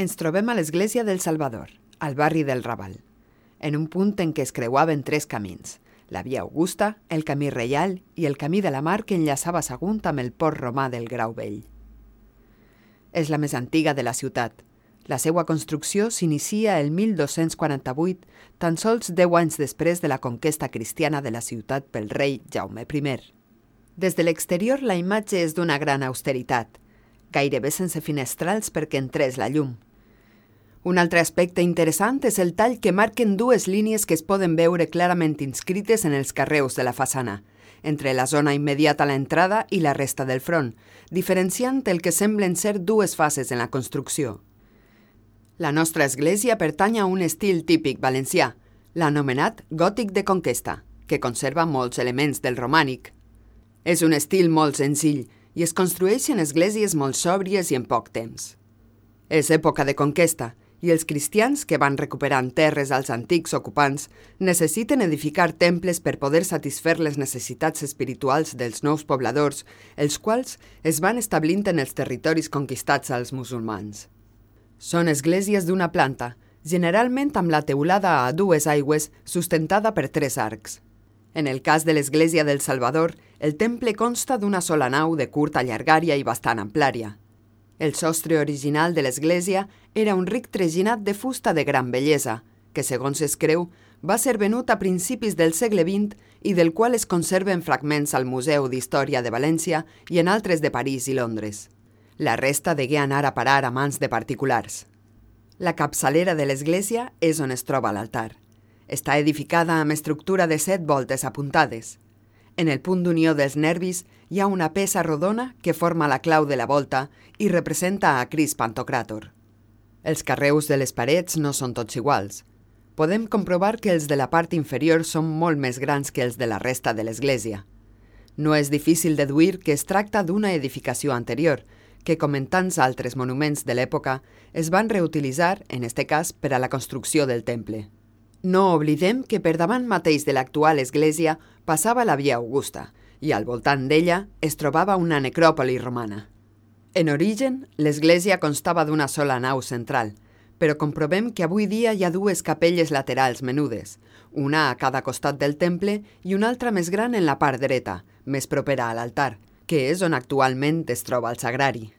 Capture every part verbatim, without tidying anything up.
Ens trobem a l'església del Salvador, al barri del Raval, en un punt en què es creuaven tres camins, la via Augusta, el camí reial i el camí de la mar que enllaçava Sagunt amb el port romà del Grau Vell. És la més antiga de la ciutat. La seva construcció s'inicia el mil dos-cents quaranta-vuit, tan sols deu anys després de la conquesta cristiana de la ciutat pel rei Jaume primer. Des de l'exterior la imatge és d'una gran austeritat, gairebé sense finestrals perquè entrés la llum. Un altre aspecte interessant és el tall que marquen dues línies que es poden veure clarament inscrites en els carreus de la façana, entre la zona immediata a l'entrada i la resta del front, diferenciant el que semblen ser dues fases en la construcció. La nostra església pertany a un estil típic valencià, l'anomenat gòtic de conquesta, que conserva molts elements del romànic. És un estil molt senzill i es construeixen esglésies molt sòbries i en poc temps. És època de conquesta i els cristians que van recuperant terres als antics ocupants necessiten edificar temples per poder satisfer les necessitats espirituals dels nous pobladors, els quals es van establint en els territoris conquistats als musulmans. Són esglésies d'una planta, generalment amb la teulada a dues aigües sustentada per tres arcs. En el cas de l'església del Salvador, el temple consta d'una sola nau de curta llargària i bastant amplària. El sostre original de l'església era un ric treginat de fusta de gran bellesa, que, segons es creu, va ser venut a principis del segle vint i del qual es conserven fragments al Museu d'Història de València i en altres de París i Londres. La resta degué anar a parar a mans de particulars. La capçalera de l'església és on es troba l'altar. Està edificada amb estructura de set voltes apuntades. En el punt d'unió dels nervis hi ha una peça rodona que forma la clau de la volta i representa a Crist Pantocràtor. Els carreus de les parets no són tots iguals. Podem comprovar que els de la part inferior són molt més grans que els de la resta de l'església. No és difícil deduir que es tracta d'una edificació anterior, que, com en tants altres monuments de l'època, es van reutilitzar, en este cas, per a la construcció del temple. No oblidem que per davant mateix de l'actual església passava la via Augusta i al voltant d'ella es trobava una necròpoli romana. En origen, l'església constava d'una sola nau central, però comprovem que avui dia hi ha dues capelles laterals menudes, una a cada costat del temple i una altra més gran en la part dreta, més propera a l'altar, que és on actualment es troba el sagrari.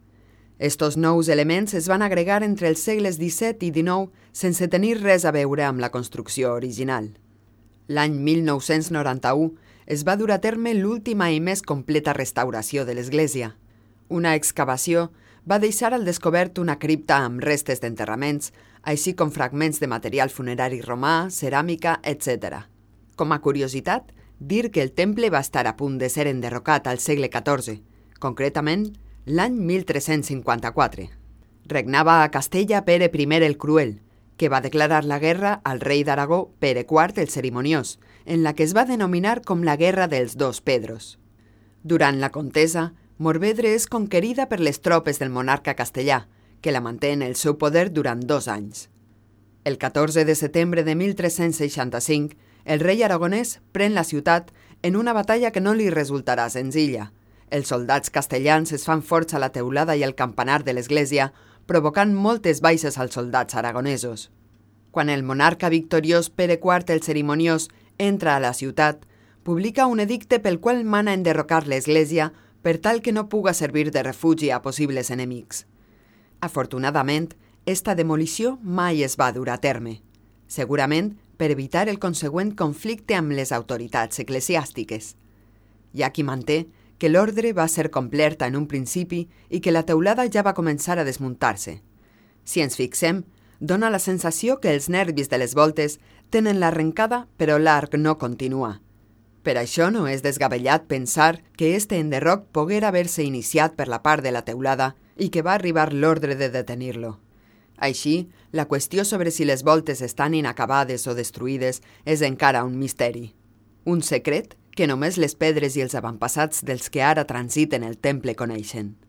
Estos nous elements es van agregar entre els segles disset i dinou sense tenir res a veure amb la construcció original. L'any mil nou-cents noranta-u es va dur a terme l'última i més completa restauració de l'església. Una excavació va deixar al descobert una cripta amb restes d'enterraments, així com fragments de material funerari romà, ceràmica, etcètera. Com a curiositat, dir que el temple va estar a punt de ser enderrocat al segle catorze, concretament l'any mil tres-cents cinquanta-quatre. Regnava a Castella Pere primer el Cruel, que va declarar la guerra al rei d'Aragó Pere quart el Cerimoniós, en la que es va denominar com la Guerra dels Dos Pedros. Durant la contesa, Morvedre és conquerida per les tropes del monarca castellà, que la manté en el seu poder durant dos anys. El catorze de setembre de mil tres-cents seixanta-cinc, el rei aragonès pren la ciutat en una batalla que no li resultarà senzilla. Els soldats castellans es fan forts a la teulada i al campanar de l'església, provocant moltes baixes als soldats aragonesos. Quan el monarca victoriós Pere quart el Cerimoniós entra a la ciutat, publica un edicte pel qual mana enderrocar l'església per tal que no puga servir de refugi a possibles enemics. Afortunadament, esta demolició mai es va dur a terme, segurament per evitar el consegüent conflicte amb les autoritats eclesiàstiques. Hi ha qui manté que l'ordre va ser completa en un principi i que la teulada ja va començar a desmuntar-se. Si ens fixem, dona la sensació que els nervis de les voltes tenen l'arrencada però l'arc no continua. Per això no és desgabellat pensar que este enderroc poguera haver-se iniciat per la part de la teulada i que va arribar l'ordre de detenir-lo. Així, la qüestió sobre si les voltes estan inacabades o destruïdes és encara un misteri. Un secret que només les pedres i els avantpassats dels que ara transiten el temple coneixen.